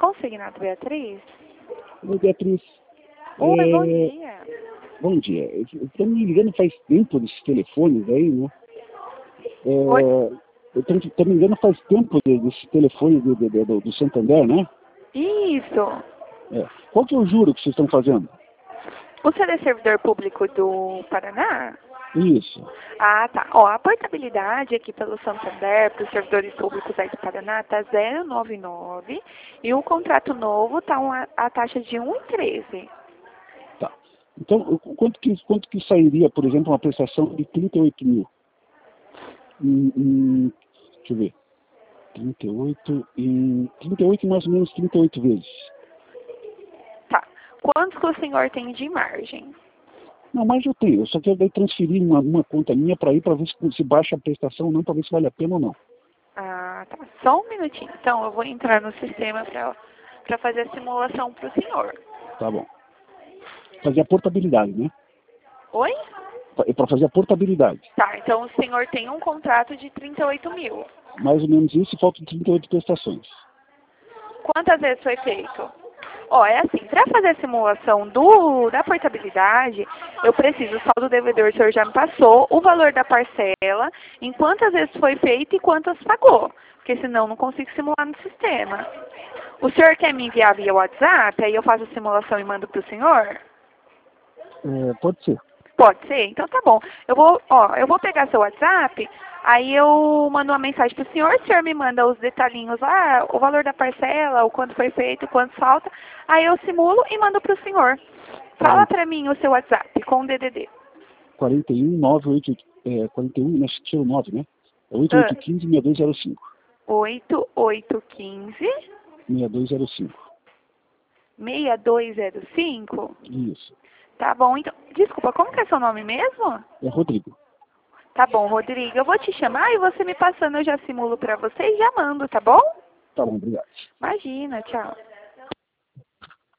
Consignado Beatriz? Oi, Beatriz. Oi, bom dia. Bom dia. Estou me ligando faz tempo desses telefones aí, né? Oi? Eu estou me ligando faz tempo desse telefone do Santander, né? Isso. Qual que é o juro que vocês estão fazendo? O senhor é servidor público do Paraná? Isso. Ah, tá. Ó, a portabilidade aqui pelo Santander, para os servidores públicos aí do Paraná, tá 0,99 e o contrato novo tá a taxa de 1,13. Tá. Então, quanto que sairia, por exemplo, uma prestação de 38 mil? Deixa eu ver. 38 mais ou menos 38 vezes. Tá. Quanto que o senhor tem de margem? Não, mas eu tenho. Eu só quero daí transferir uma conta minha para ver se baixa a prestação ou não, para ver se vale a pena ou não. Ah, tá. Só um minutinho. Então, eu vou entrar no sistema para fazer a simulação para o senhor. Tá bom. Fazer a portabilidade, né? Oi? É para fazer a portabilidade. Tá, então o senhor tem um contrato de 38 mil. Mais ou menos isso, e faltam 38 prestações. Quantas vezes foi feito? Ó, é assim, para fazer a simulação da portabilidade, eu preciso, o saldo devedor, o senhor já me passou, o valor da parcela, em quantas vezes foi feito e quantas pagou. Porque senão não consigo simular no sistema. O senhor quer me enviar via WhatsApp, aí eu faço a simulação e mando para o senhor? Pode ser. Pode ser? Então tá bom. Eu vou pegar seu WhatsApp, aí eu mando uma mensagem pro senhor me manda os detalhinhos lá, o valor da parcela, o quanto foi feito, quanto falta, aí eu simulo e mando pro senhor. Fala pra mim o seu WhatsApp com o DDD. 41 98 41, nós tira 9, né? É 8815 6205. 8815 6205. 6205? Isso. Tá bom, então. Desculpa, como que é seu nome mesmo? É Rodrigo. Tá bom, Rodrigo. Eu vou te chamar e você me passando, eu já simulo pra você e já mando, tá bom? Tá bom, obrigado. Imagina, tchau.